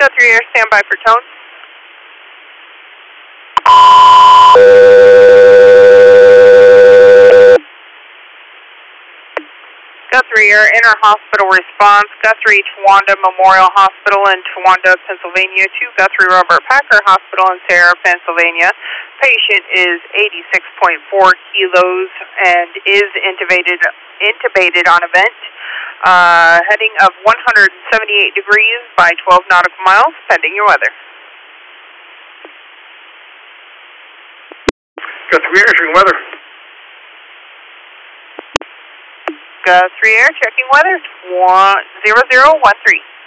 3 Air, stand by for tone. Guthrie Air, inter-hospital response, Guthrie Towanda Memorial Hospital in Towanda, Pennsylvania to Guthrie Robert Packer Hospital in Sarah, Pennsylvania. Patient is 86.4 kilos and is intubated on event. Heading of 178 degrees by 12 nautical miles, pending your weather. Guthrie Air, checking weather. Guthrie Air, checking weather, 0013.